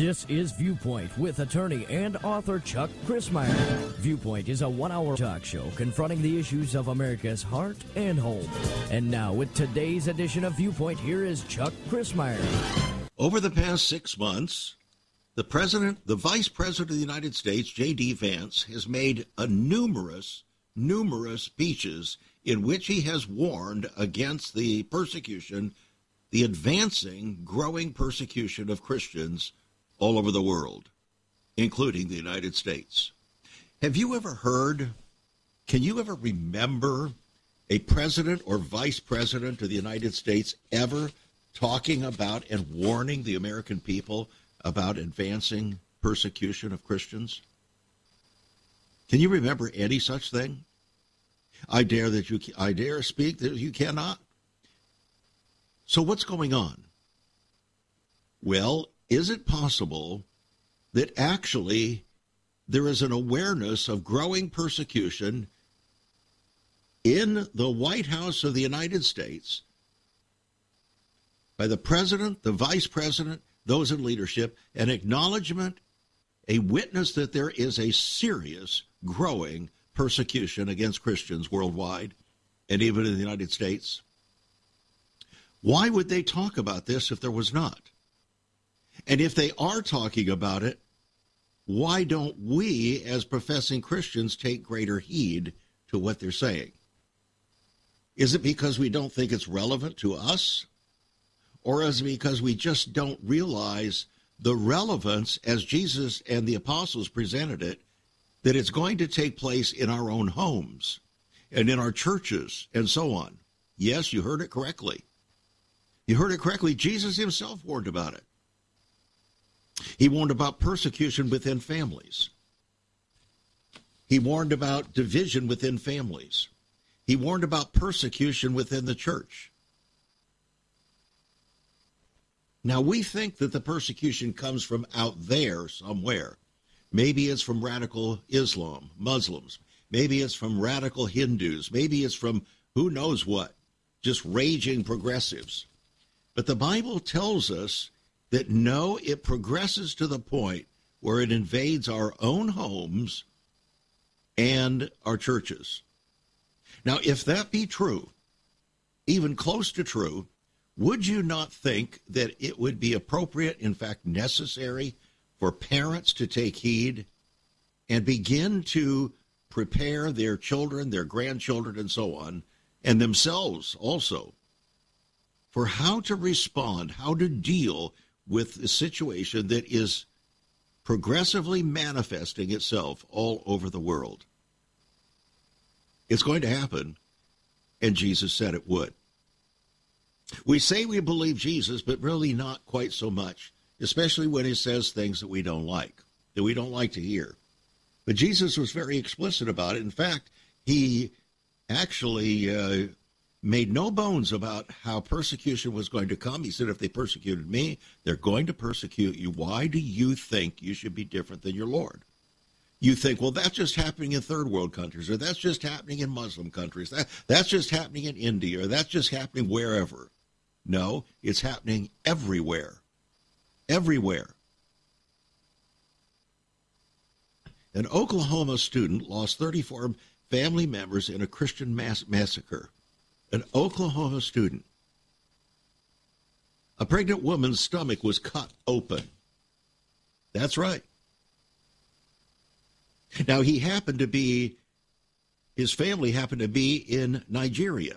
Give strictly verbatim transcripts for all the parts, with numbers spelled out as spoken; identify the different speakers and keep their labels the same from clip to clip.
Speaker 1: This is Viewpoint with attorney and author Chuck Crismier. Viewpoint is a one-hour talk show confronting the issues of America's heart and home. And now, with today's edition of Viewpoint, here is Chuck Crismier.
Speaker 2: Over the past six months, the president, the vice president of the United States, J D. Vance, has made a numerous, numerous speeches in which he has warned against the persecution, the advancing, growing persecution of Christians all over the world, including the United States. Have you ever heard, can you ever remember a president or vice president of the United States ever talking about and warning the American people about advancing persecution of Christians? Can you remember any such thing? I dare that you, I dare speak that you cannot. So what's going on? Well, is it possible that actually there is an awareness of growing persecution in the White House of the United States by the president, the vice president, those in leadership, an acknowledgement, a witness that there is a serious growing persecution against Christians worldwide and even in the United States? Why would they talk about this if there was not? And if they are talking about it, why don't we as professing Christians take greater heed to what they're saying? Is it because we don't think it's relevant to us? Or is it because we just don't realize the relevance as Jesus and the apostles presented it, that it's going to take place in our own homes and in our churches and so on? Yes, you heard it correctly. You heard it correctly. Jesus himself warned about it. He warned about persecution within families. He warned about division within families. He warned about persecution within the church. Now, we think that the persecution comes from out there somewhere. Maybe it's from radical Islam, Muslims. Maybe it's from radical Hindus. Maybe it's from who knows what, just raging progressives. But the Bible tells us that no, it progresses to the point where it invades our own homes and our churches. Now, if that be true, even close to true, would you not think that it would be appropriate, in fact necessary, for parents to take heed and begin to prepare their children, their grandchildren, and so on, and themselves also, for how to respond, how to deal with the situation that is progressively manifesting itself all over the world? It's going to happen, and Jesus said it would. We say we believe Jesus, but really not quite so much, especially when he says things that we don't like, that we don't like to hear. But Jesus was very explicit about it. In fact, he actually uh, made no bones about how persecution was going to come. He said, if they persecuted me, they're going to persecute you. Why do you think you should be different than your Lord? You think, well, that's just happening in third world countries, or that's just happening in Muslim countries. That, that's just happening in India, or that's just happening wherever. No, it's happening everywhere. Everywhere. An Oklahoma student lost thirty-four family members in a Christian mass- massacre. An Oklahoma student. A pregnant woman's stomach was cut open. That's right. Now, he happened to be, his family happened to be in Nigeria,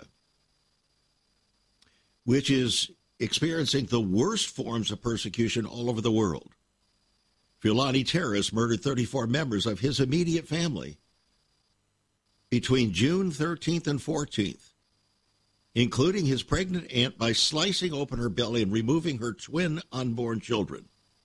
Speaker 2: which is experiencing the worst forms of persecution all over the world. Fulani terrorists murdered thirty-four members of his immediate family between June thirteenth and fourteenth, including his pregnant aunt, by slicing open her belly and removing her twin unborn children.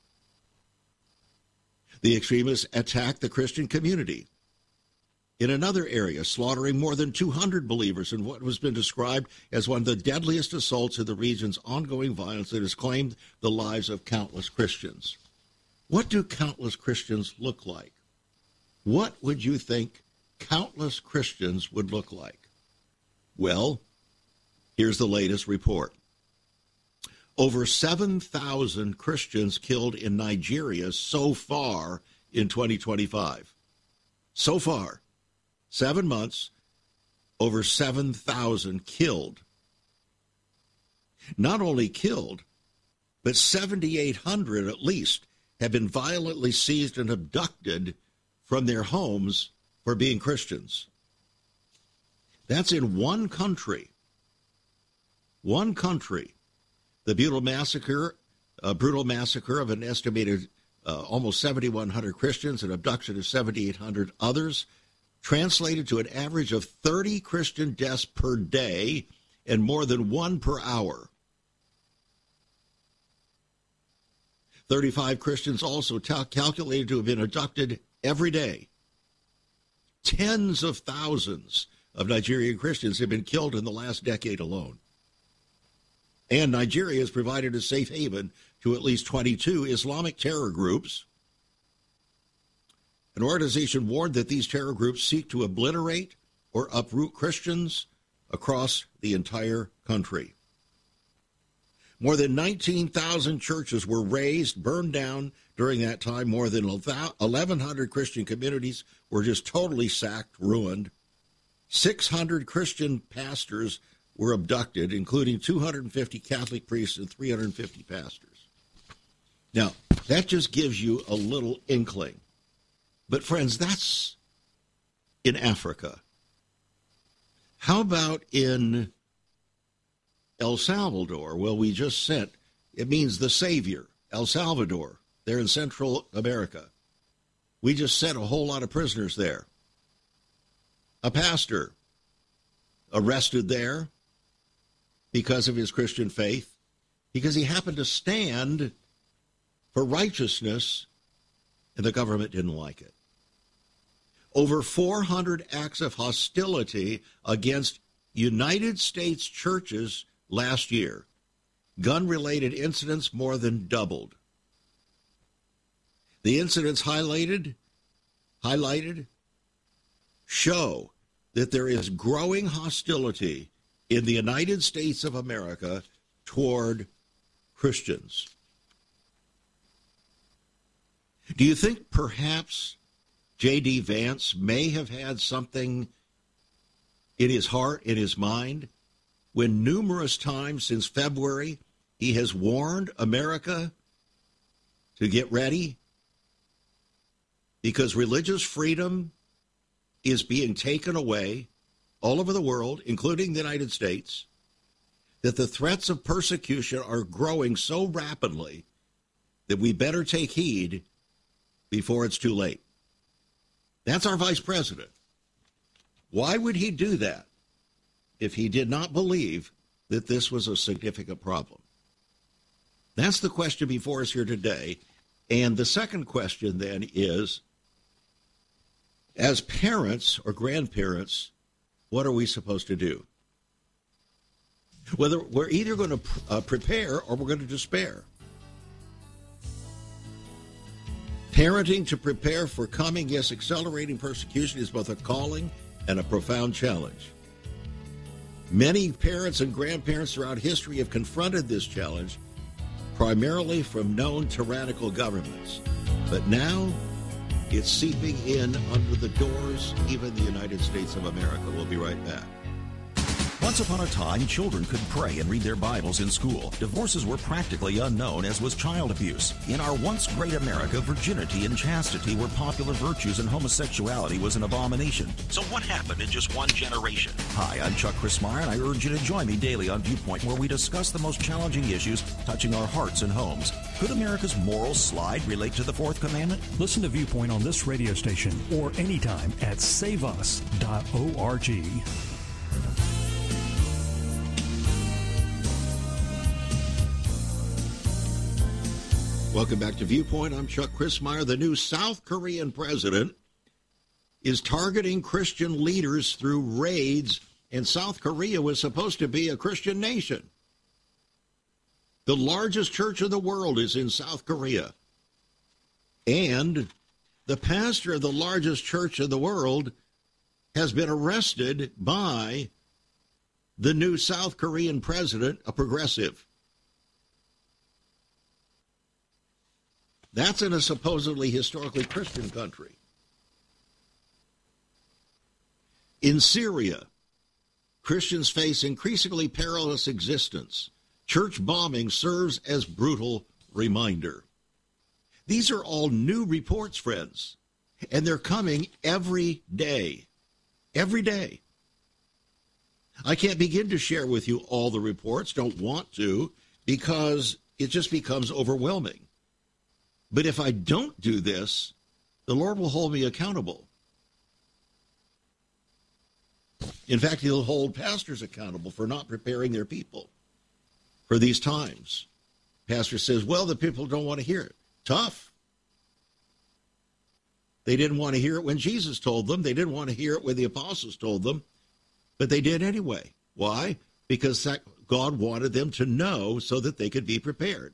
Speaker 2: The extremists attacked the Christian community in another area, slaughtering more than two hundred believers in what has been described as one of the deadliest assaults in the region's ongoing violence that has claimed the lives of countless Christians. What do countless Christians look like? What would you think countless Christians would look like? Well, here's the latest report. Over seven thousand Christians killed in Nigeria so far in twenty twenty-five. So far, seven months, over seven thousand killed. Not only killed, but seven thousand eight hundred at least have been violently seized and abducted from their homes for being Christians. That's in one country. One country. The brutal massacre, a brutal massacre of an estimated uh, almost seven thousand one hundred Christians and abduction of seven thousand eight hundred others, translated to an average of thirty Christian deaths per day and more than one per hour. thirty-five Christians also t- calculated to have been abducted every day. Tens of thousands of Nigerian Christians have been killed in the last decade alone. And Nigeria has provided a safe haven to at least twenty-two Islamic terror groups. An organization warned that these terror groups seek to obliterate or uproot Christians across the entire country. More than nineteen thousand churches were razed, burned down during that time. More than eleven hundred Christian communities were just totally sacked, ruined. six hundred Christian pastors were abducted, including two hundred fifty Catholic priests and three hundred fifty pastors. Now, that just gives you a little inkling. But friends, that's in Africa. How about in El Salvador? Well, we just sent, it means the Savior, El Salvador. They're in Central America. We just sent a whole lot of prisoners there. A pastor arrested there because of his Christian faith, because he happened to stand for righteousness, and the government didn't like it. Over four hundred acts of hostility against United States churches last year. Gun-related incidents more than doubled. The incidents highlighted, highlighted show that there is growing hostility in the United States of America toward Christians. Do you think perhaps J D. Vance may have had something in his heart, in his mind, when numerous times since February he has warned America to get ready because religious freedom is being taken away all over the world, including the United States, that the threats of persecution are growing so rapidly that we better take heed before it's too late. That's our vice president. Why would he do that if he did not believe that this was a significant problem? That's the question before us here today. And the second question then is, as parents or grandparents, what are we supposed to do? Whether we're either going to uh, prepare or we're going to despair. Parenting to prepare for coming, yes, accelerating persecution is both a calling and a profound challenge. Many parents and grandparents throughout history have confronted this challenge, primarily from known tyrannical governments. But now it's seeping in under the doors, even the United States of America. We'll be right back.
Speaker 3: Once upon a time, children could pray and read their Bibles in school. Divorces were practically unknown, as was child abuse. In our once great America, virginity and chastity were popular virtues and homosexuality was an abomination. So what happened in just one generation? Hi, I'm Chuck Christmeyer, and I urge you to join me daily on Viewpoint, where we discuss the most challenging issues touching our hearts and homes. Could America's moral slide relate to the Fourth Commandment?
Speaker 4: Listen to Viewpoint on this radio station or anytime at save us dot org.
Speaker 2: Welcome back to Viewpoint. I'm Chuck Christmeyer. The new South Korean president is targeting Christian leaders through raids, and South Korea was supposed to be a Christian nation. The largest church in the world is in South Korea. And the pastor of the largest church in the world has been arrested by the new South Korean president, a progressive. That's in a supposedly historically Christian country. In Syria, Christians face increasingly perilous existence. Church bombing serves as brutal reminder. These are all new reports, friends, and they're coming every day. Every day. I can't begin to share with you all the reports, don't want to, because it just becomes overwhelming. But if I don't do this, the Lord will hold me accountable. In fact, he'll hold pastors accountable for not preparing their people for these times. Pastor says, well, the people don't want to hear it. Tough. They didn't want to hear it when Jesus told them. They didn't want to hear it when the apostles told them. But they did anyway. Why? Because God wanted them to know so that they could be prepared.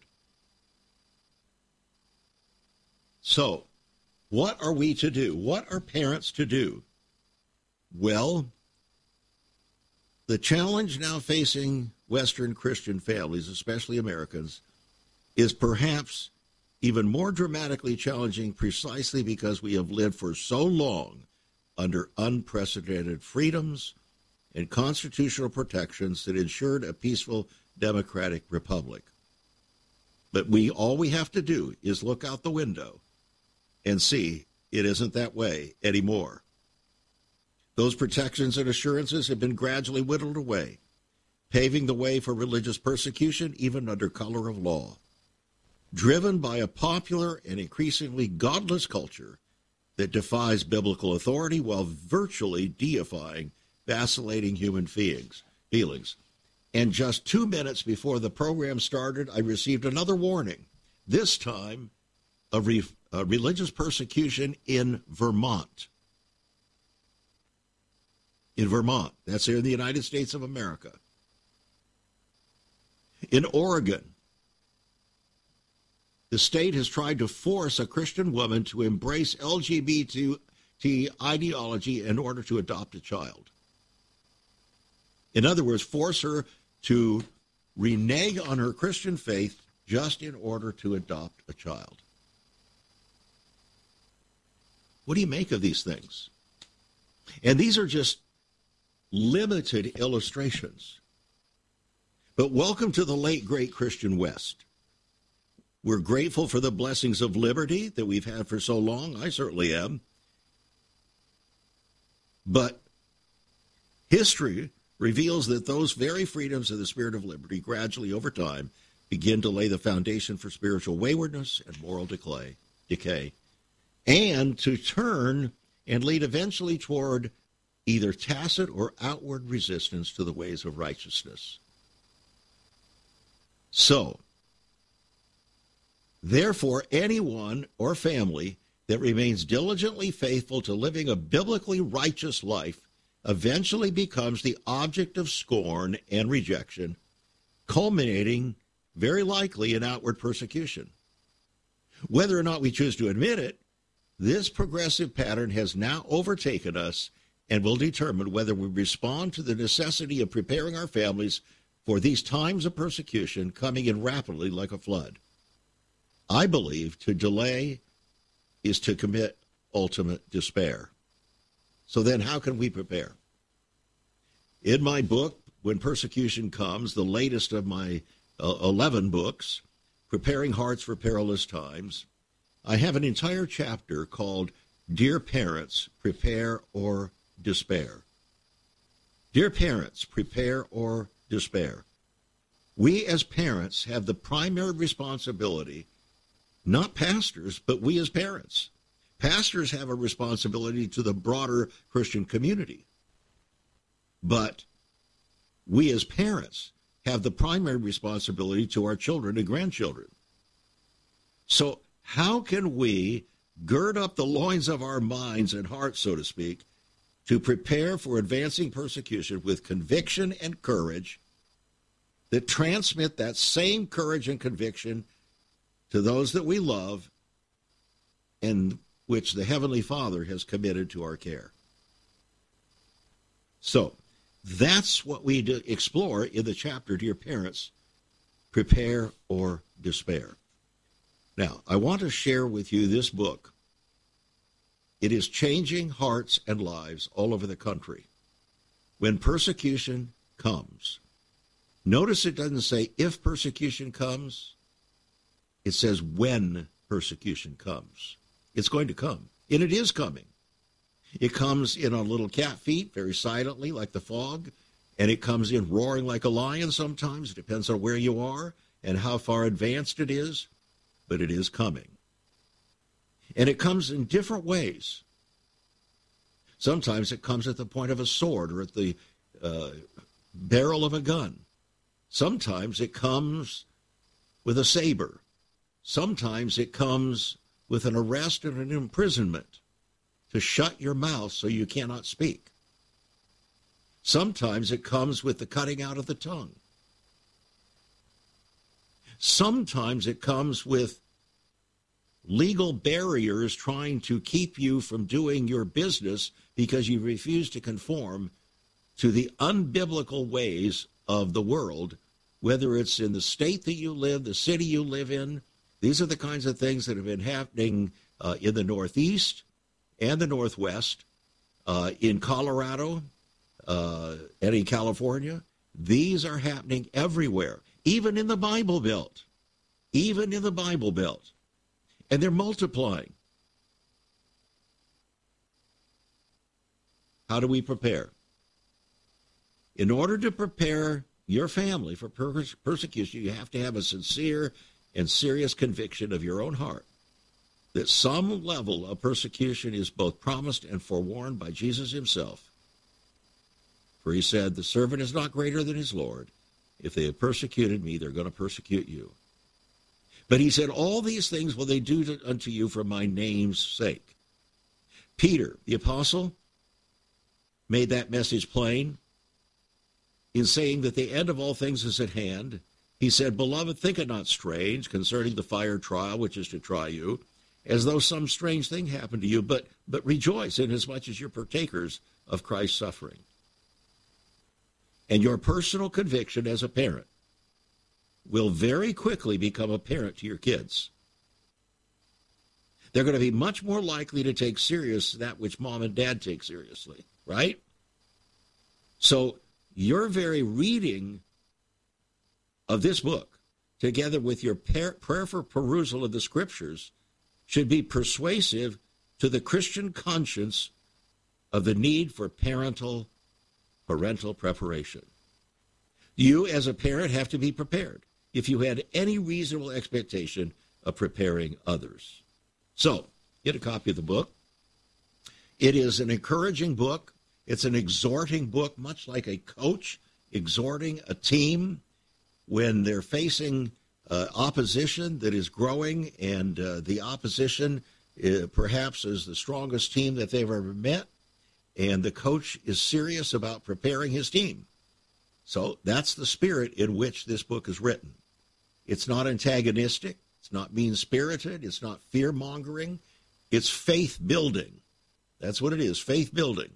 Speaker 2: So, what are we to do? What are parents to do? Well, the challenge now facing Western Christian families, especially Americans, is perhaps even more dramatically challenging precisely because we have lived for so long under unprecedented freedoms and constitutional protections that ensured a peaceful democratic republic. But we all we have to do is look out the window and see it isn't that way anymore. Those protections and assurances have been gradually whittled away, paving the way for religious persecution even under color of law, driven by a popular and increasingly godless culture that defies biblical authority while virtually deifying vacillating human feelings. feelings. And just two minutes before the program started, I received another warning, this time of re- uh, religious persecution in Vermont. In Vermont. That's here in the United States of America. In Oregon, the state has tried to force a Christian woman to embrace L G B T ideology in order to adopt a child. In other words, force her to renege on her Christian faith just in order to adopt a child. What do you make of these things? And these are just limited illustrations. But welcome to the late, great Christian West. We're grateful for the blessings of liberty that we've had for so long. I certainly am. But history reveals that those very freedoms of the spirit of liberty gradually over time begin to lay the foundation for spiritual waywardness and moral decay, decay, and to turn and lead eventually toward either tacit or outward resistance to the ways of righteousness. So, therefore, anyone or family that remains diligently faithful to living a biblically righteous life eventually becomes the object of scorn and rejection, culminating very likely in outward persecution. Whether or not we choose to admit it, this progressive pattern has now overtaken us and will determine whether we respond to the necessity of preparing our families for these times of persecution coming in rapidly like a flood. I believe to delay is to commit ultimate despair. So then how can we prepare? In my book, When Persecution Comes, the latest of my uh, eleven books, Preparing Hearts for Perilous Times, I have an entire chapter called Dear Parents, Prepare or Despair. Dear parents, prepare or despair. We as parents have the primary responsibility, not pastors, but we as parents. Pastors have a responsibility to the broader Christian community. But we as parents have the primary responsibility to our children and grandchildren. So how can we gird up the loins of our minds and hearts, so to speak, to prepare for advancing persecution with conviction and courage that transmit that same courage and conviction to those that we love and which the Heavenly Father has committed to our care? So that's what we do explore in the chapter, Dear Parents, Prepare or Despair. Now, I want to share with you this book. It is changing hearts and lives all over the country. When persecution comes. Notice it doesn't say if persecution comes. It says when persecution comes. It's going to come, and it is coming. It comes in on little cat feet, very silently, like the fog, and it comes in roaring like a lion sometimes. It depends on where you are and how far advanced it is, but it is coming. And it comes in different ways. Sometimes it comes at the point of a sword or at the uh, barrel of a gun. Sometimes it comes with a saber. Sometimes it comes with an arrest and an imprisonment to shut your mouth so you cannot speak. Sometimes it comes with the cutting out of the tongue. Sometimes it comes with legal barriers trying to keep you from doing your business because you refuse to conform to the unbiblical ways of the world, whether it's in the state that you live, the city you live in. These are the kinds of things that have been happening uh, in the Northeast and the Northwest, uh, in Colorado, uh, and in California. These are happening everywhere, even in the Bible Belt, even in the Bible Belt. And they're multiplying. How do we prepare? In order to prepare your family for per- persecution, you have to have a sincere and serious conviction of your own heart that some level of persecution is both promised and forewarned by Jesus himself. For he said, the servant is not greater than his Lord. If they have persecuted me, they're going to persecute you. But he said, all these things will they do to, unto you for my name's sake. Peter, the apostle, made that message plain in saying that the end of all things is at hand. He said, beloved, think it not strange concerning the fire trial, which is to try you, as though some strange thing happened to you, but, but rejoice inasmuch as you're partakers of Christ's suffering. And your personal conviction as a parent will very quickly become apparent to your kids. They're going to be much more likely to take serious that which mom and dad take seriously, right? So your very reading of this book, together with your prayerful perusal of the scriptures, should be persuasive to the Christian conscience of the need for parental, parental preparation. You, as a parent, have to be prepared if you had any reasonable expectation of preparing others. So, get a copy of the book. It is an encouraging book. It's an exhorting book, much like a coach exhorting a team when they're facing uh, opposition that is growing, and uh, the opposition uh, perhaps is the strongest team that they've ever met, and the coach is serious about preparing his team. So that's the spirit in which this book is written. It's not antagonistic. It's not mean-spirited. It's not fear-mongering. It's faith-building. That's what it is, faith-building.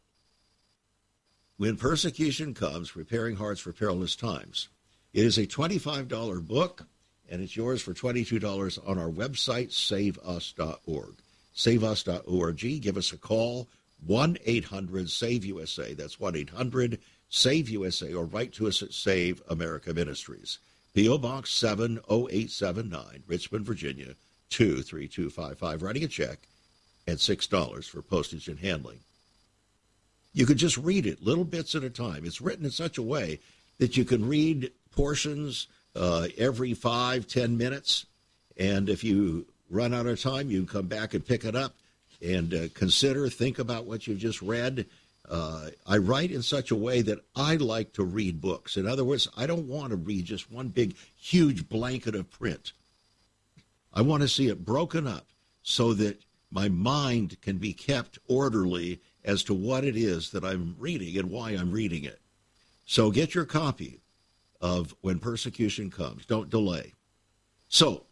Speaker 2: When persecution comes, preparing hearts for perilous times. It is a twenty-five dollars book, and it's yours for twenty-two dollars on our website, save us dot org. save us dot org. Give us a call, one eight hundred save U S A. That's one eight hundred save U S A, or write to us at Save America Ministries. P O. Box seven oh eight seven nine, Richmond, Virginia, two three two five five. Writing a check and six dollars for postage and handling. You could just read it, little bits at a time. It's written in such a way that you can read portions uh, every five, ten minutes. And if you run out of time, you can come back and pick it up and uh, consider, think about what you've just read. Uh, I write in such a way that I like to read books. In other words, I don't want to read just one big, huge blanket of print. I want to see it broken up so that my mind can be kept orderly as to what it is that I'm reading and why I'm reading it. So get your copy of When Persecution Comes. Don't delay. So,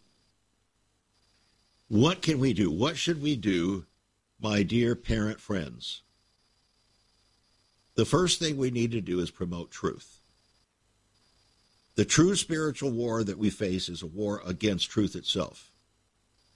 Speaker 2: what can we do? What should we do, my dear parent friends? The first thing we need to do is promote truth. The true spiritual war that we face is a war against truth itself.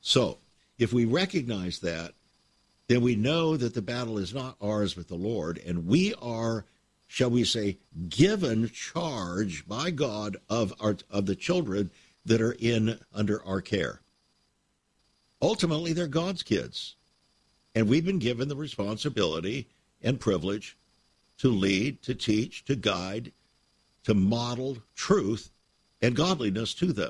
Speaker 2: So, if we recognize that, then we know that the battle is not ours but the Lord, and we are, shall we say, given charge by God of our of the children that are in under our care. Ultimately, they're God's kids, and we've been given the responsibility and privilege to lead, to teach, to guide, to model truth and godliness to them.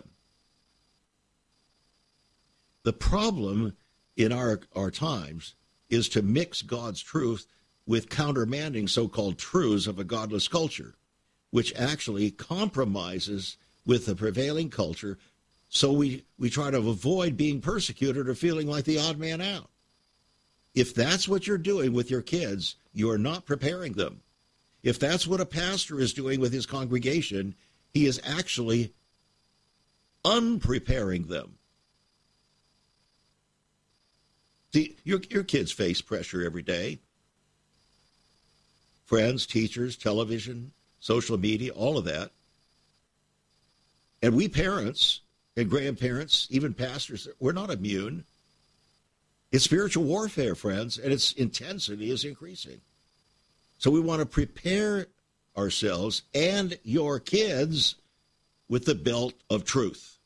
Speaker 2: The problem in our, our times is to mix God's truth with countermanding so-called truths of a godless culture, which actually compromises with the prevailing culture, so we, we try to avoid being persecuted or feeling like the odd man out. If that's what you're doing with your kids, you are not preparing them. If that's what a pastor is doing with his congregation, he is actually unpreparing them. See, your, your kids face pressure every day. Friends, teachers, television, social media, all of that. And we parents and grandparents, even pastors, we're not immune. It's spiritual warfare, friends, and its intensity is increasing. So we want to prepare ourselves and your kids with the belt of truth.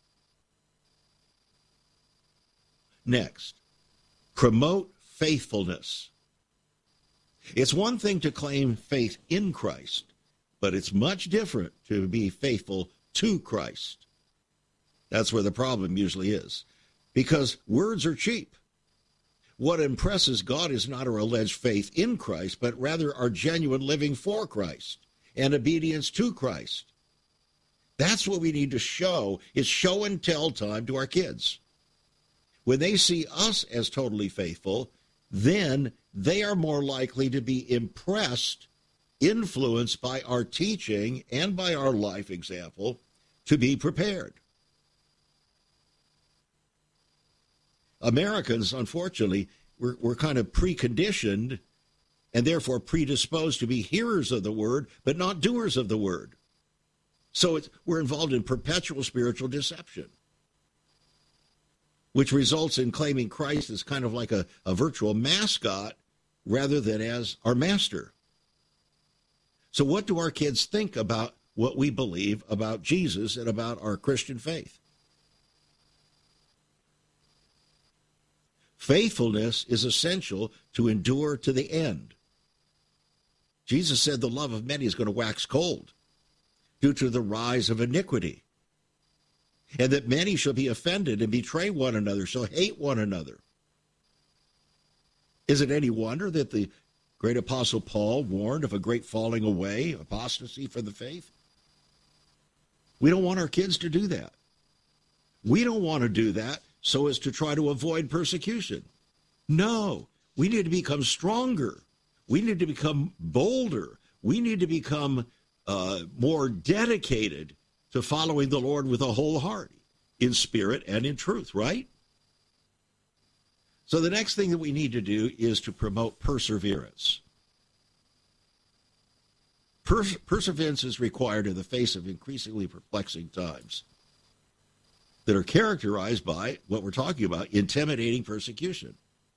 Speaker 2: Next, promote faithfulness. It's one thing to claim faith in Christ, but it's much different to be faithful to Christ. That's where the problem usually is, because words are cheap. What impresses God is not our alleged faith in Christ, but rather our genuine living for Christ and obedience to Christ. That's what we need to show. It's show and tell time to our kids. When they see us as totally faithful, then they are more likely to be impressed, influenced by our teaching and by our life example to be prepared. Americans, unfortunately, we're, we're kind of preconditioned and therefore predisposed to be hearers of the word, but not doers of the word. So it's, we're involved in perpetual spiritual deception, which results in claiming Christ as kind of like a, a virtual mascot rather than as our master. So what do our kids think about what we believe about Jesus and about our Christian faith? Faithfulness is essential to endure to the end. Jesus said the love of many is going to wax cold due to the rise of iniquity, and that many shall be offended and betray one another, shall hate one another. Is it any wonder that the great apostle Paul warned of a great falling away, apostasy from the faith? We don't want our kids to do that. We don't want to do that so as to try to avoid persecution. No, we need to become stronger. We need to become bolder. We need to become uh, more dedicated to following the Lord with a whole heart, in spirit and in truth, right? So the next thing that we need to do is to promote perseverance. Pers- perseverance is required in the face of increasingly perplexing times that are characterized by what we're talking about, intimidating persecution.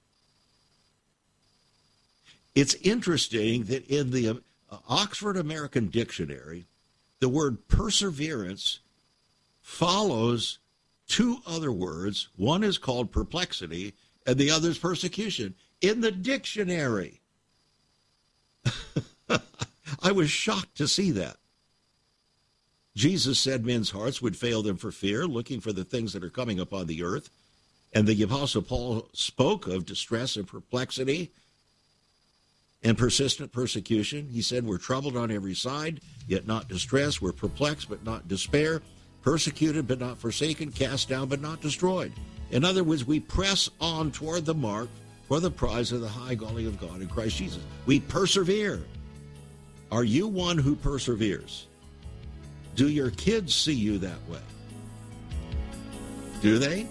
Speaker 2: It's interesting that in the uh, Oxford American Dictionary, the word perseverance follows two other words. One is called perplexity, and the other is persecution. In the dictionary. I was shocked to see that. Jesus said men's hearts would fail them for fear, looking for the things that are coming upon the earth. And the Apostle Paul spoke of distress and perplexity and persistent persecution. He said, we're troubled on every side, yet not distressed. We're perplexed, but not despair. Persecuted, but not forsaken. Cast down, but not destroyed. In other words, we press on toward the mark for the prize of the high calling of God in Christ Jesus. We persevere. Are you one who perseveres? Do your kids see you that way? Do they?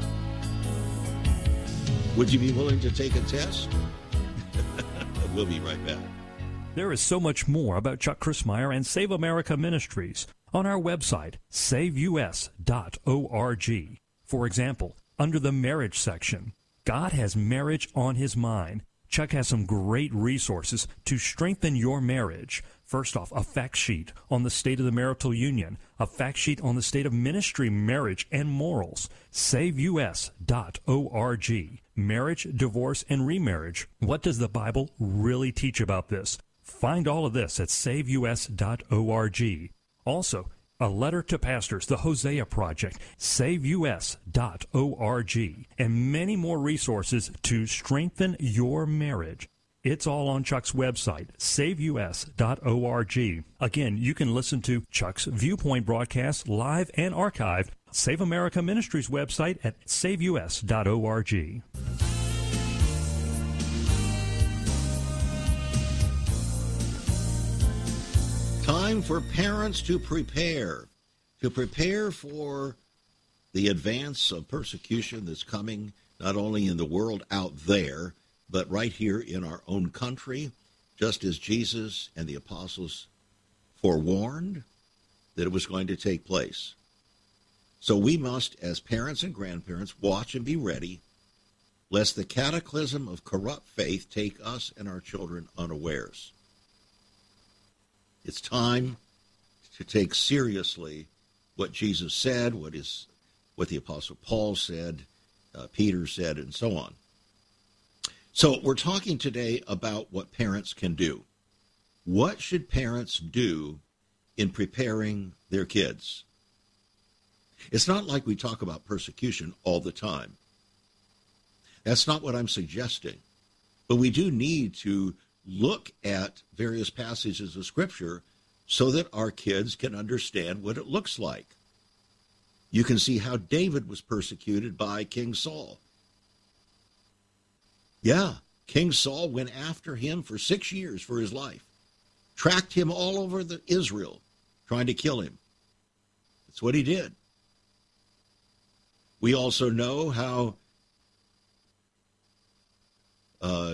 Speaker 2: Would you be willing to take a test? We'll be right back.
Speaker 4: There is so much more about Chuck Crismier and Save America Ministries on our website, save u s dot org. For example, under the marriage section. God has marriage on his mind. Chuck has some great resources to strengthen your marriage. First off, a fact sheet on the state of the marital union, a fact sheet on the state of ministry, marriage, and morals. save U S dot org. Marriage, divorce, and remarriage. What does the Bible really teach about this? Find all of this at save U S dot org. Also, a letter to pastors, the Hosea Project, save U S dot org, and many more resources to strengthen your marriage. It's all on Chuck's website, save U S dot org. Again, you can listen to Chuck's Viewpoint broadcast live and archived. Save America Ministries website at save U S dot org.
Speaker 2: Time for parents to prepare, to prepare for the advance of persecution that's coming not only in the world out there, but right here in our own country, just as Jesus and the apostles forewarned that it was going to take place. So we must, as parents and grandparents, watch and be ready, lest the cataclysm of corrupt faith take us and our children unawares. It's time to take seriously what Jesus said, what is, what the Apostle Paul said, uh, Peter said, and so on. So we're talking today about what parents can do. What should parents do in preparing their kids? It's not like we talk about persecution all the time. That's not what I'm suggesting. But we do need to look at various passages of Scripture so that our kids can understand what it looks like. You can see how David was persecuted by King Saul. Yeah, King Saul went after him for six years for his life, tracked him all over the Israel, trying to kill him. That's what he did. We also know how uh,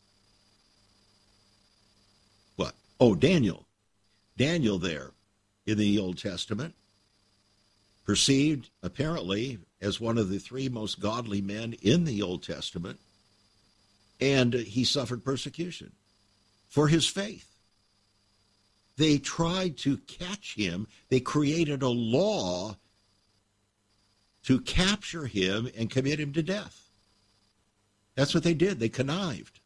Speaker 2: what? Oh, Daniel. Daniel there in the Old Testament, perceived apparently as one of the three most godly men in the Old Testament, and he suffered persecution for his faith. They tried to catch him. They created a law to capture him and commit him to death. That's what they did. They connived.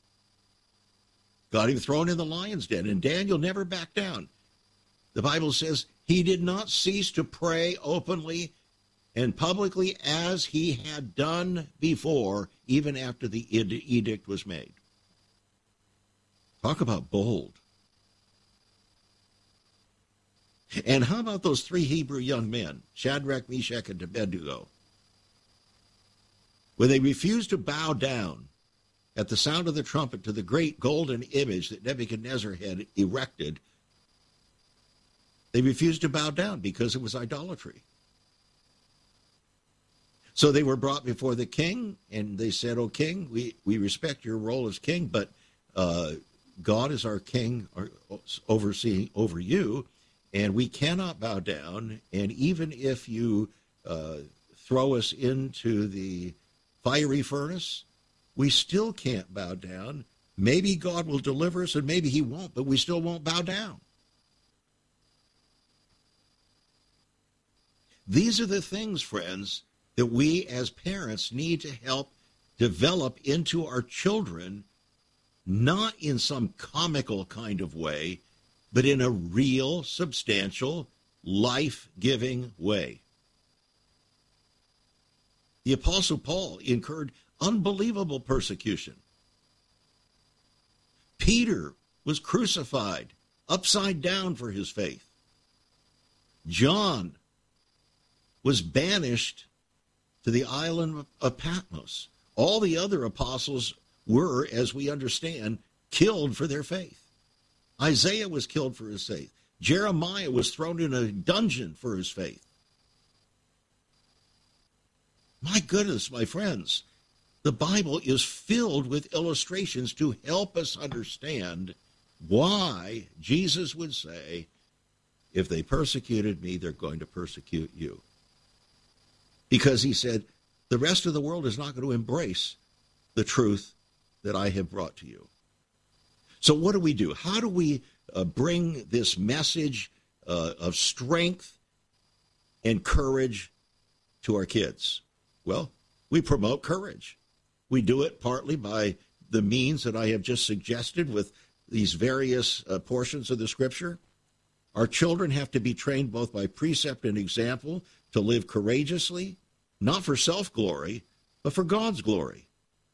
Speaker 2: Got him thrown in the lion's den, and Daniel never backed down. The Bible says he did not cease to pray openly and publicly as he had done before, even after the edict was made. Talk about bold. And how about those three Hebrew young men, Shadrach, Meshach, and Abednego? When they refused to bow down at the sound of the trumpet to the great golden image that Nebuchadnezzar had erected, they refused to bow down because it was idolatry. So they were brought before the king, and they said, "O king, we, we respect your role as king, but uh, God is our king, our, overseeing over you, and we cannot bow down. And even if you uh, throw us into the fiery furnace, we still can't bow down. Maybe God will deliver us, and maybe he won't, but we still won't bow down." These are the things, friends, that we as parents need to help develop into our children, not in some comical kind of way, but in a real, substantial, life-giving way. The Apostle Paul incurred unbelievable persecution. Peter was crucified upside down for his faith. John was banished to the island of Patmos. All the other apostles were, as we understand, killed for their faith. Isaiah was killed for his faith. Jeremiah was thrown in a dungeon for his faith. My goodness, my friends, the Bible is filled with illustrations to help us understand why Jesus would say, if they persecuted me, they're going to persecute you. Because he said, the rest of the world is not going to embrace the truth that I have brought to you. So what do we do? How do we uh, bring this message uh, of strength and courage to our kids? Well, we promote courage. We do it partly by the means that I have just suggested with these various uh, portions of the Scripture. Our children have to be trained both by precept and example to live courageously, not for self-glory, but for God's glory.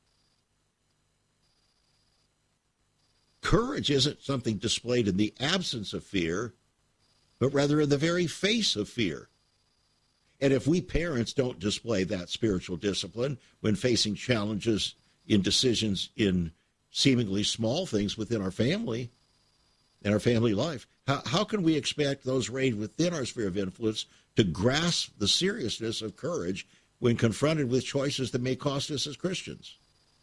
Speaker 2: Courage isn't something displayed in the absence of fear, but rather in the very face of fear. And if we parents don't display that spiritual discipline when facing challenges in decisions in seemingly small things within our family and our family life, how, how can we expect those raised within our sphere of influence to grasp the seriousness of courage when confronted with choices that may cost us as Christians?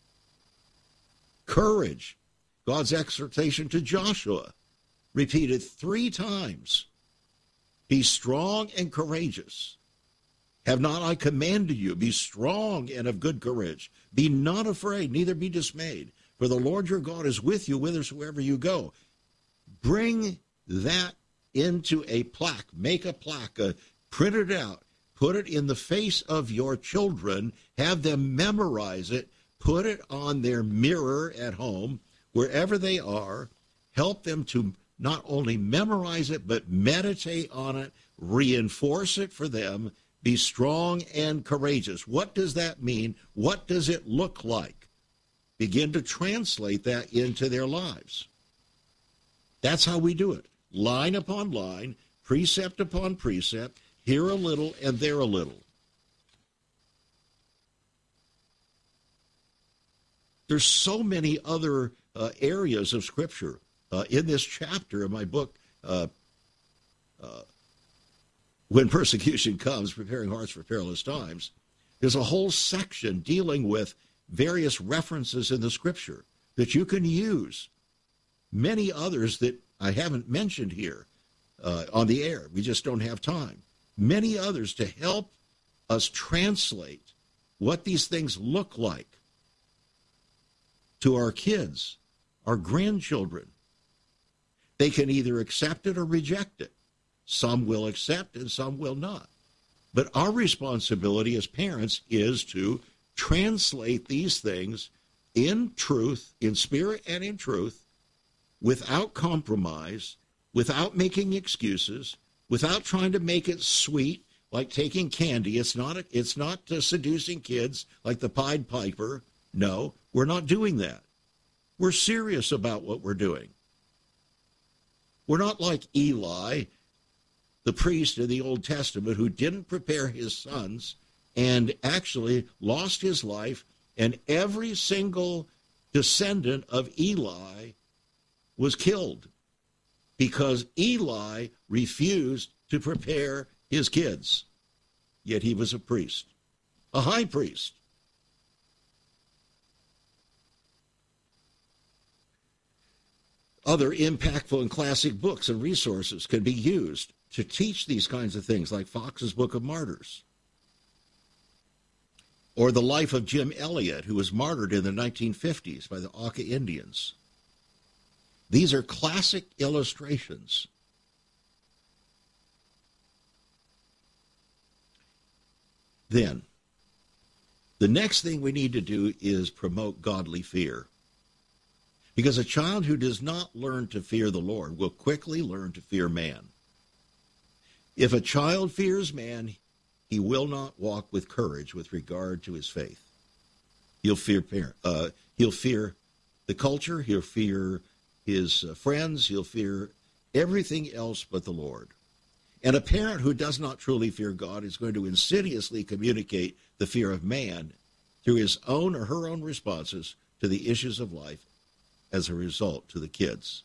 Speaker 2: Courage, God's exhortation to Joshua, repeated three times. Be strong and courageous. Have not I commanded you? Be strong and of good courage. Be not afraid, neither be dismayed. For the Lord your God is with you whithersoever you go. Bring that into a plaque. Make a plaque. Uh, print it out. Put it in the face of your children. Have them memorize it. Put it on their mirror at home, wherever they are. Help them to not only memorize it, but meditate on it. Reinforce it for them. Be strong and courageous. What does that mean? What does it look like? Begin to translate that into their lives. That's how we do it. Line upon line, precept upon precept, here a little and there a little. There's so many other uh, areas of Scripture uh, in this chapter of my book, uh, uh, When Persecution Comes, Preparing Hearts for Perilous Times. There's a whole section dealing with various references in the Scripture that you can use. Many others that I haven't mentioned here uh, on the air. We just don't have time. Many others to help us translate what these things look like to our kids, our grandchildren. They can either accept it or reject it. Some will accept and some will not. But our responsibility as parents is to translate these things in truth, in spirit and in truth, without compromise, without making excuses, without trying to make it sweet, like taking candy. It's not, it's not uh, seducing kids like the Pied Piper. No, we're not doing that. We're serious about what we're doing. We're not like Eli, the priest in the Old Testament, who didn't prepare his sons and actually lost his life, and every single descendant of Eli was killed because Eli refused to prepare his kids. Yet he was a priest, a high priest. Other impactful and classic books and resources can be used to teach these kinds of things, like Fox's Book of Martyrs, or the life of Jim Elliot, who was martyred in the nineteen fifties by the Auca Indians. These are classic illustrations. Then, the next thing we need to do is promote godly fear. Because a child who does not learn to fear the Lord will quickly learn to fear man. If a child fears man, he will not walk with courage with regard to his faith. He'll fear parent, uh, he'll fear the culture, he'll fear his uh, friends, he'll fear everything else but the Lord. And a parent who does not truly fear God is going to insidiously communicate the fear of man through his own or her own responses to the issues of life as a result to the kids.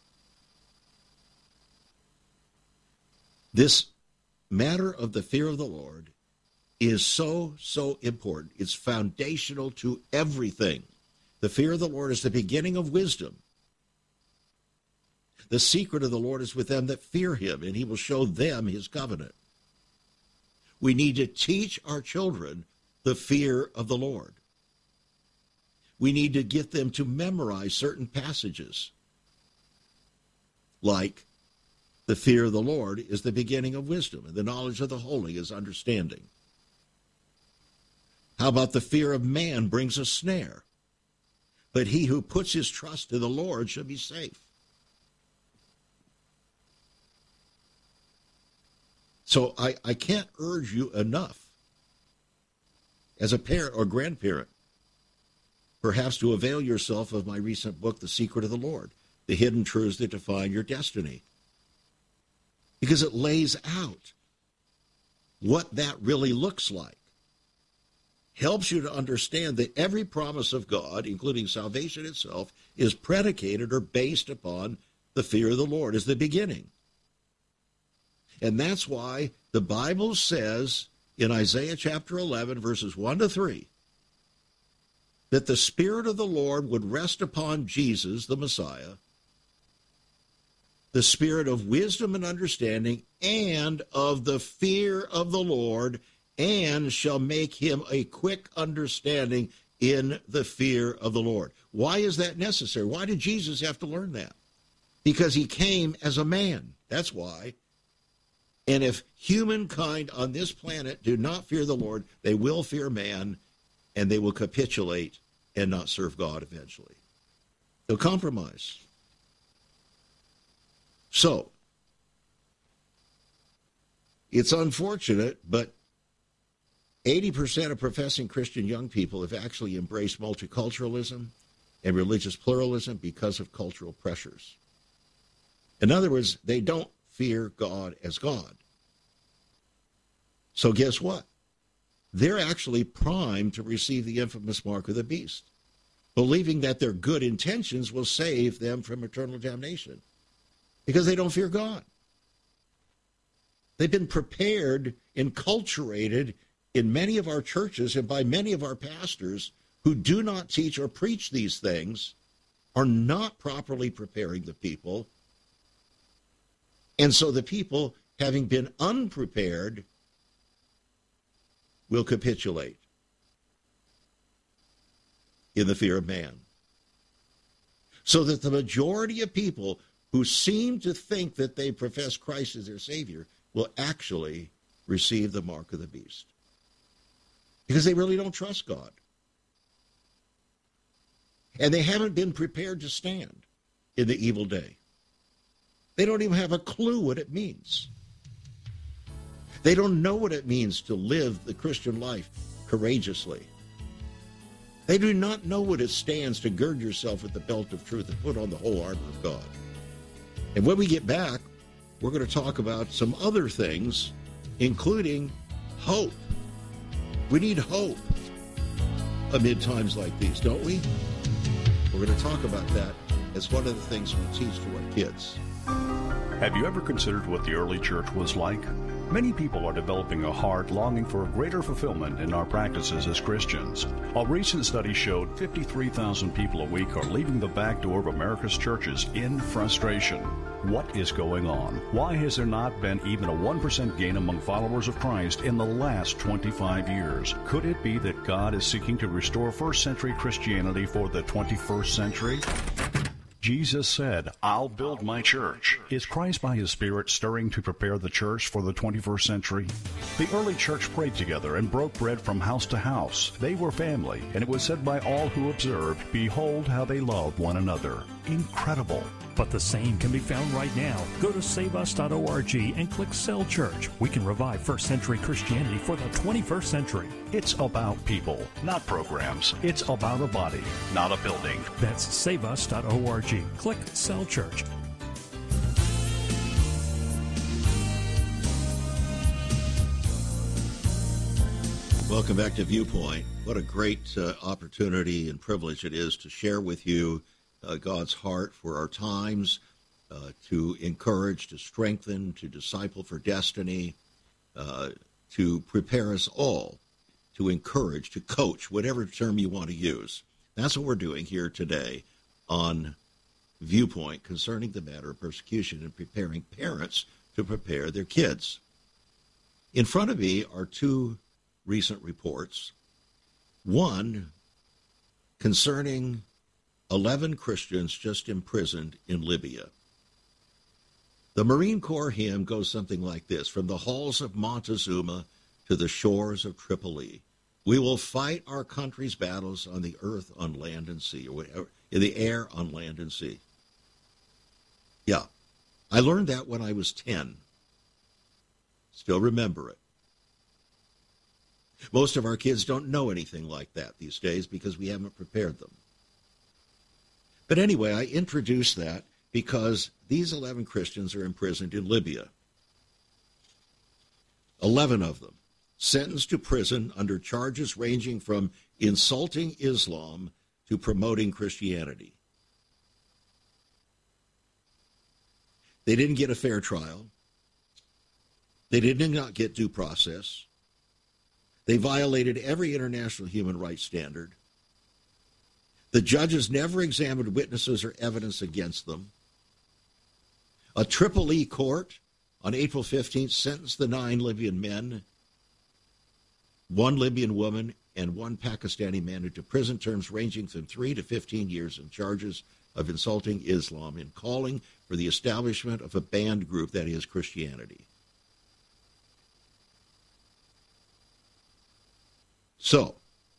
Speaker 2: This matter of the fear of the Lord is so, so important. It's foundational to everything. The fear of the Lord is the beginning of wisdom. The secret of the Lord is with them that fear him, and he will show them his covenant. We need to teach our children the fear of the Lord. We need to get them to memorize certain passages, like the fear of the Lord is the beginning of wisdom, and the knowledge of the holy is understanding. How about the fear of man brings a snare, but he who puts his trust in the Lord shall be safe. So I, I can't urge you enough, as a parent or grandparent, perhaps to avail yourself of my recent book, The Secret of the Lord, The Hidden Truths That Define Your Destiny, because it lays out what that really looks like. Helps you to understand that every promise of God, including salvation itself, is predicated or based upon the fear of the Lord as the beginning. And that's why the Bible says in Isaiah chapter eleven, verses one to three, that the Spirit of the Lord would rest upon Jesus, the Messiah, the spirit of wisdom and understanding, and of the fear of the Lord, and shall make him a quick understanding in the fear of the Lord. Why is that necessary? Why did Jesus have to learn that? Because he came as a man. That's why. And if humankind on this planet do not fear the Lord, they will fear man, and they will capitulate and not serve God eventually. They'll compromise. So, it's unfortunate, but eighty percent of professing Christian young people have actually embraced multiculturalism and religious pluralism because of cultural pressures. In other words, they don't fear God as God. So guess what? They're actually primed to receive the infamous mark of the beast, believing that their good intentions will save them from eternal damnation because they don't fear God. They've been prepared, enculturated in many of our churches and by many of our pastors who do not teach or preach these things, are not properly preparing the people. And so the people, having been unprepared, will capitulate in the fear of man. So that the majority of people who seem to think that they profess Christ as their Savior will actually receive the mark of the beast. Because they really don't trust God. And they haven't been prepared to stand in the evil day. They don't even have a clue what it means. They don't know what it means to live the Christian life courageously. They do not know what it stands to gird yourself with the belt of truth and put on the whole armor of God. And when we get back, we're going to talk about some other things, including hope. We need hope amid times like these, don't we? We're going to talk about that as one of the things we teach to our kids.
Speaker 5: Have you ever considered what the early church was like? Many people are developing a heart longing for a greater fulfillment in our practices as Christians. A recent study showed fifty-three thousand people a week are leaving the back door of America's churches in frustration. What is going on? Why has there not been even a one percent gain among followers of Christ in the last twenty-five years? Could it be that God is seeking to restore first century Christianity for the twenty-first century? Jesus said, I'll build my church. Is Christ by his Spirit stirring to prepare the church for the twenty-first century? The early church prayed together and broke bread from house to house. They were family, and it was said by all who observed, behold how they loved one another. Incredible.
Speaker 4: But the same can be found right now. Go to save us dot org and click Cell Church. We can revive first century Christianity for the twenty-first century.
Speaker 5: It's about people, not programs. It's about a body, not a building.
Speaker 4: That's save us dot org. Click Cell Church.
Speaker 2: Welcome back to Viewpoint. What a great uh, opportunity and privilege it is to share with you uh, God's heart for our times, uh, to encourage, to strengthen, to disciple for destiny, uh, to prepare us all, to encourage, to coach, whatever term you want to use. That's what we're doing here today on Viewpoint concerning the matter of persecution and preparing parents to prepare their kids. In front of me are two recent reports. One concerning eleven Christians just imprisoned in Libya. The Marine Corps hymn goes something like this: from the halls of Montezuma to the shores of Tripoli, we will fight our country's battles on the earth, on land and sea, or whatever, in the air, on land and sea. Yeah, I learned that when I was ten. Still remember it. Most of our kids don't know anything like that these days because we haven't prepared them. But anyway, I introduced that because these eleven Christians are imprisoned in Libya. eleven of them sentenced to prison under charges ranging from insulting Islam to promoting Christianity. They didn't get a fair trial. They did not get due process. They violated every international human rights standard. The judges never examined witnesses or evidence against them. A Tripoli court on April fifteenth sentenced the nine Libyan men, one Libyan woman, and one Pakistani man to prison terms ranging from three to fifteen years on charges of insulting Islam and calling for the establishment of a banned group, that is, Christianity. So,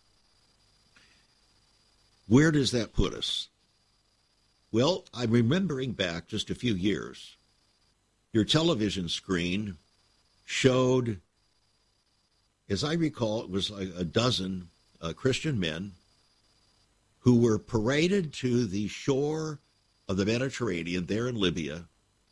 Speaker 2: where does that put us? Well, I'm remembering back just a few years. Your television screen showed, as I recall, it was like a dozen uh, Christian men who were paraded to the shore of the Mediterranean there in Libya,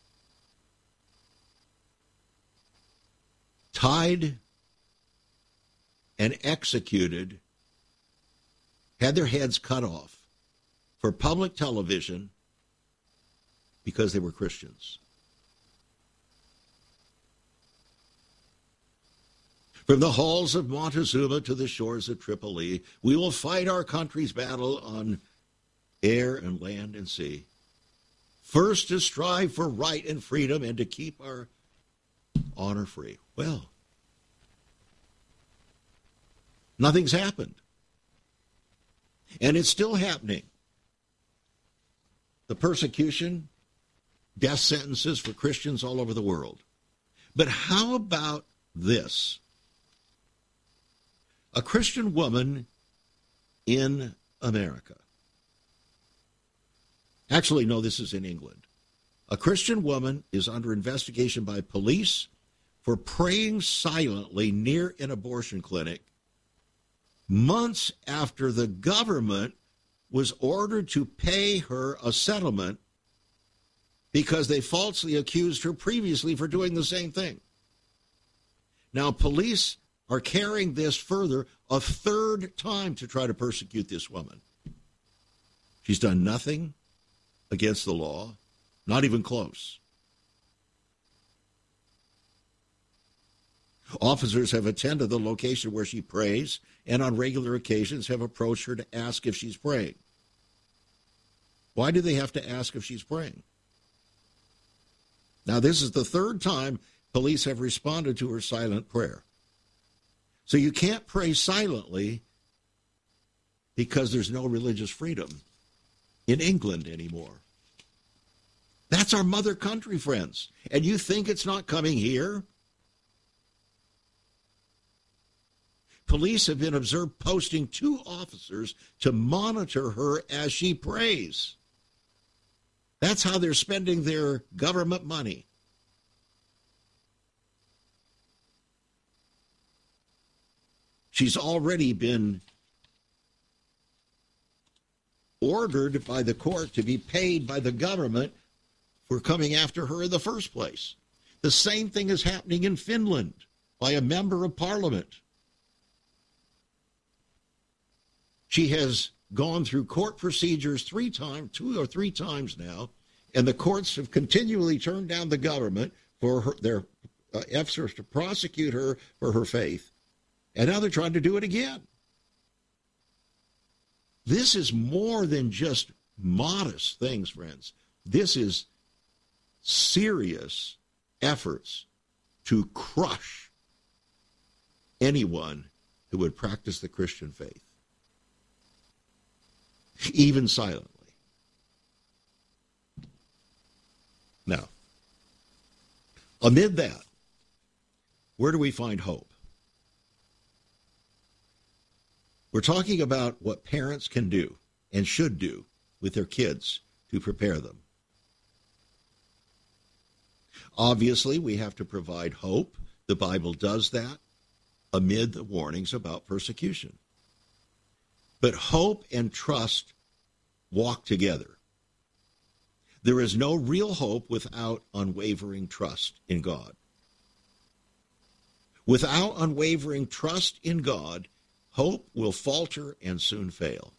Speaker 2: tied and executed, had their heads cut off for public television because they were Christians. From the halls of Montezuma to the shores of Tripoli, we will fight our country's battle on air and land and sea. First, to strive for right and freedom and to keep our honor free. Well, nothing's happened. And it's still happening. The persecution, death sentences for Christians all over the world. But how about this? A Christian woman in America. Actually, no, this is in England. A Christian woman is under investigation by police for praying silently near an abortion clinic months after the government was ordered to pay her a settlement because they falsely accused her previously for doing the same thing. Now, police are carrying this further a third time to try to persecute this woman. She's done nothing against the law, not even close. Officers have attended the location where she prays and on regular occasions have approached her to ask if she's praying. Why do they have to ask if she's praying? Now, this is the third time police have responded to her silent prayer. So you can't pray silently because there's no religious freedom in England anymore. That's our mother country, friends. And you think it's not coming here? Police have been observed posting two officers to monitor her as she prays. That's how they're spending their government money. She's already been ordered by the court to be paid by the government for coming after her in the first place. The same thing is happening in Finland by a member of parliament. She has gone through court procedures three times, two or three times now, and the courts have continually turned down the government for her, their uh, efforts to prosecute her for her faith. And now they're trying to do it again. This is more than just modest things, friends. This is serious efforts to crush anyone who would practice the Christian faith. even silently. Now, amid that, where do we find hope? We're talking about what parents can do and should do with their kids to prepare them. Obviously, we have to provide hope. The Bible does that amid the warnings about persecution. But hope and trust walk together. There is no real hope without unwavering trust in God. Without unwavering trust in God, hope will falter and soon fail.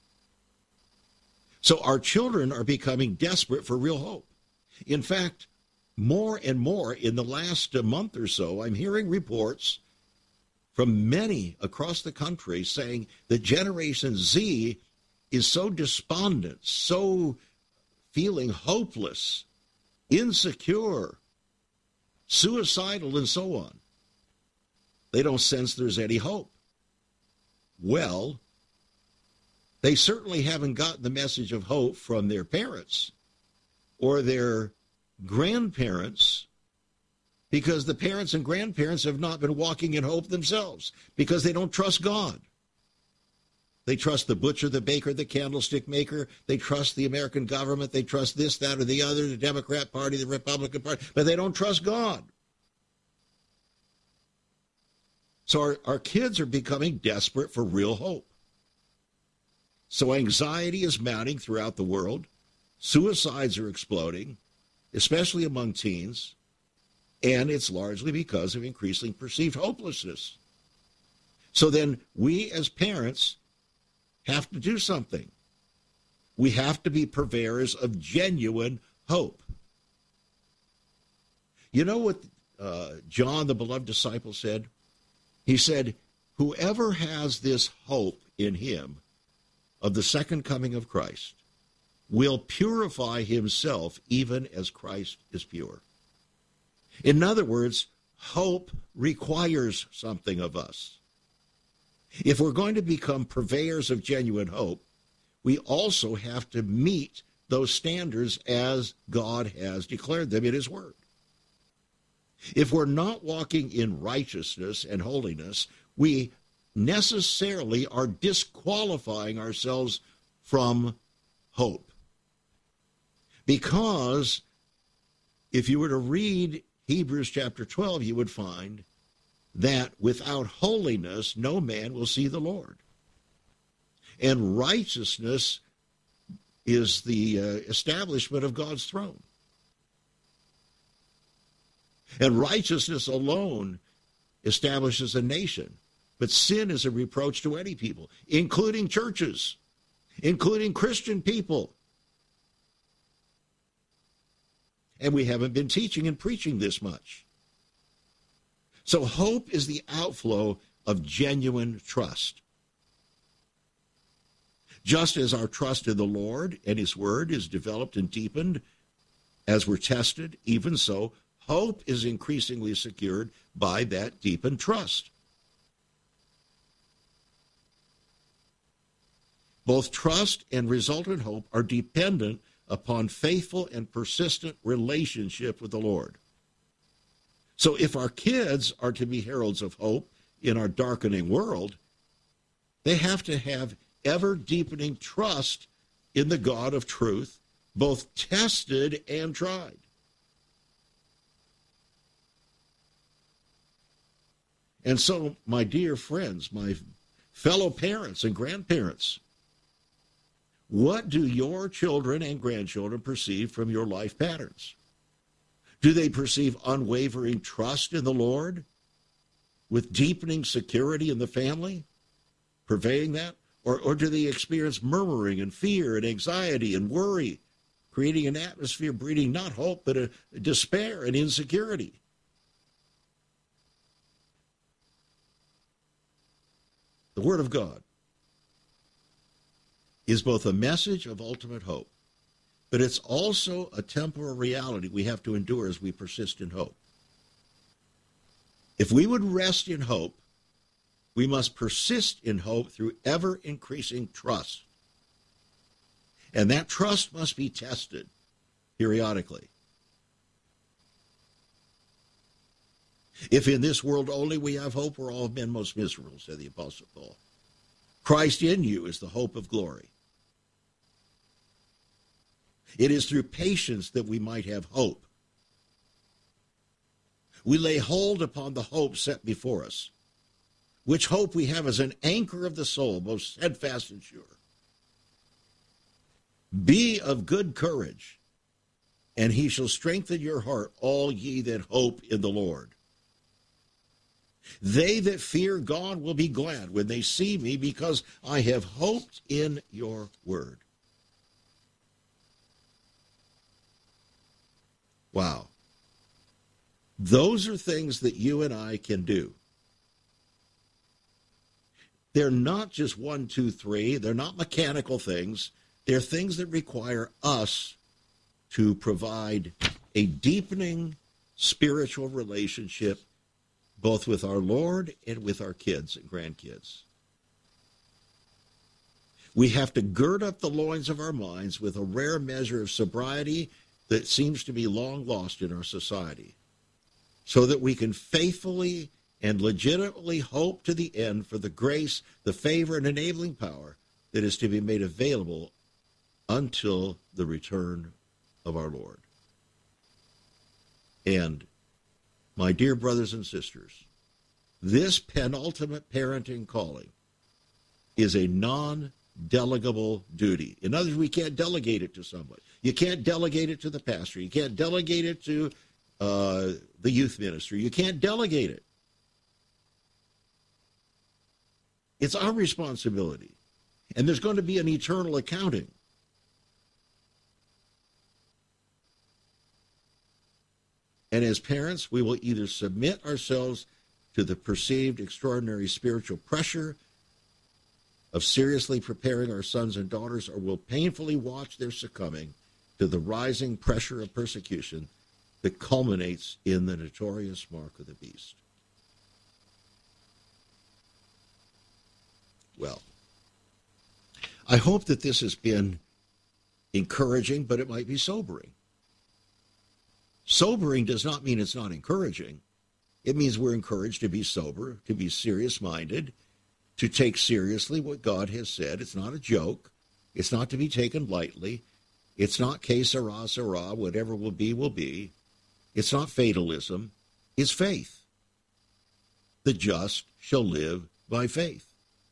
Speaker 2: So our children are becoming desperate for real hope. In fact, more and more in the last month or so, I'm hearing reports from many across the country saying that Generation Z is so despondent, so feeling hopeless, insecure, suicidal, and so on. They don't sense there's any hope. Well, they certainly haven't gotten the message of hope from their parents or their grandparents, because the parents and grandparents have not been walking in hope themselves, because they don't trust God. They trust the butcher, the baker, the candlestick maker. They trust the American government. They trust this, that, or the other, the Democrat Party, the Republican Party, but they don't trust God. So our, our kids are becoming desperate for real hope. So anxiety is mounting throughout the world. Suicides are exploding, especially among teens, and it's largely because of increasing perceived hopelessness. So then we as parents have to do something. We have to be purveyors of genuine hope. You know what uh, John, the beloved disciple, said? He said, whoever has this hope in him of the second coming of Christ will purify himself even as Christ is pure. In other words, hope requires something of us. If we're going to become purveyors of genuine hope, we also have to meet those standards as God has declared them in his word. If we're not walking in righteousness and holiness, we necessarily are disqualifying ourselves from hope. Because if you were to read Hebrews chapter twelve, you would find that without holiness, no man will see the Lord. And righteousness is the uh, establishment of God's throne. And righteousness alone establishes a nation. But sin is a reproach to any people, including churches, including Christian people. And we haven't been teaching and preaching this much. So hope is the outflow of genuine trust. Just as our trust in the Lord and his word is developed and deepened as we're tested, even so, hope is increasingly secured by that deepened trust. Both trust and resultant hope are dependent upon faithful and persistent relationship with the Lord. So if our kids are to be heralds of hope in our darkening world, they have to have ever-deepening trust in the God of truth, both tested and tried. And so, my dear friends, my fellow parents and grandparents, what do your children and grandchildren perceive from your life patterns? Do they perceive unwavering trust in the Lord with deepening security in the family, purveying that? Or, or do they experience murmuring and fear and anxiety and worry, creating an atmosphere breeding not hope, but a, a despair and insecurity? The Word of God is both a message of ultimate hope, but it's also a temporal reality we have to endure as we persist in hope. If we would rest in hope, we must persist in hope through ever-increasing trust. And that trust must be tested periodically. If in this world only we have hope, we're all men most miserable, said the Apostle Paul. Christ in you is the hope of glory. It is through patience that we might have hope. We lay hold upon the hope set before us, which hope we have as an anchor of the soul, both steadfast and sure. Be of good courage, and he shall strengthen your heart, all ye that hope in the Lord. They that fear God will be glad when they see me, because I have hoped in your word. Wow. Those are things that you and I can do. They're not just one, two, three. They're not mechanical things. They're things that require us to provide a deepening spiritual relationship both with our Lord and with our kids and grandkids. We have to gird up the loins of our minds with a rare measure of sobriety that seems to be long lost in our society, so that we can faithfully and legitimately hope to the end for the grace, the favor, and enabling power that is to be made available until the return of our Lord. And, my dear brothers and sisters, this penultimate parenting calling is a non-delegable duty. In other words, we can't delegate it to somebody. You can't delegate it to the pastor. You can't delegate it to uh, the youth ministry. You can't delegate it. It's our responsibility. And there's going to be an eternal accounting. And as parents, we will either submit ourselves to the perceived extraordinary spiritual pressure of seriously preparing our sons and daughters, or will painfully watch their succumbing to the rising pressure of persecution that culminates in the notorious mark of the beast. Well, I hope that this has been encouraging, but it might be sobering. Sobering does not mean it's not encouraging. It means we're encouraged to be sober, to be serious-minded, to take seriously what God has said. It's not a joke. It's not to be taken lightly. It's not que sera, sera, whatever will be, will be. It's not fatalism. It's faith. The just shall live by faith.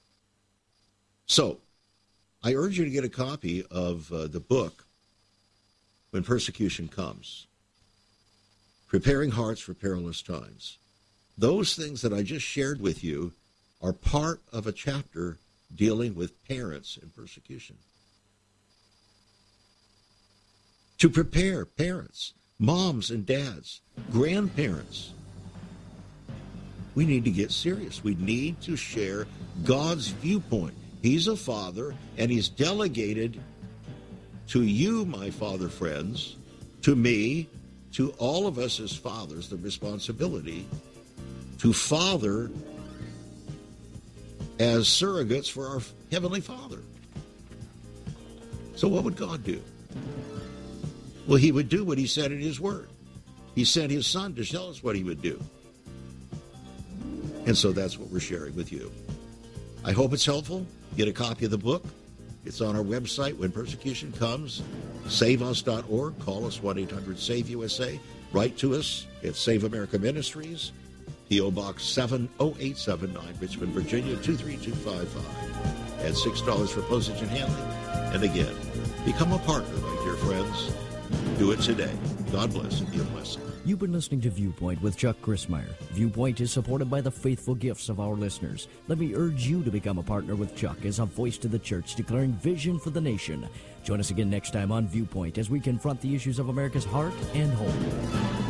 Speaker 2: So, I urge you to get a copy of uh, the book, When Persecution Comes. Preparing Hearts for Perilous Times. Those things that I just shared with you are part of a chapter dealing with parents and persecution. To prepare parents, moms and dads, grandparents, we need to get serious. We need to share God's viewpoint. He's a father, and he's delegated to you, my father friends, to me, to all of us as fathers, the responsibility to father as surrogates for our Heavenly Father. So what would God do? Well, he would do what he said in his word. He sent his son to tell us what he would do. And so that's what we're sharing with you. I hope it's helpful. Get a copy of the book. It's on our website, When Persecution Comes, save us dot org. Call us, one eight hundred save U S A. Write to us at Save America Ministries, P O Box seven oh eight seven nine, Richmond, Virginia, two three two five five. Add six dollars for postage and handling. And again, become a partner, my dear friends. Do it today. God bless and be a blessing.
Speaker 1: You've been listening to Viewpoint with Chuck Crismier. Viewpoint is supported by the faithful gifts of our listeners. Let me urge you to become a partner with Chuck as a voice to the church declaring vision for the nation. Join us again next time on Viewpoint as we confront the issues of America's heart and home.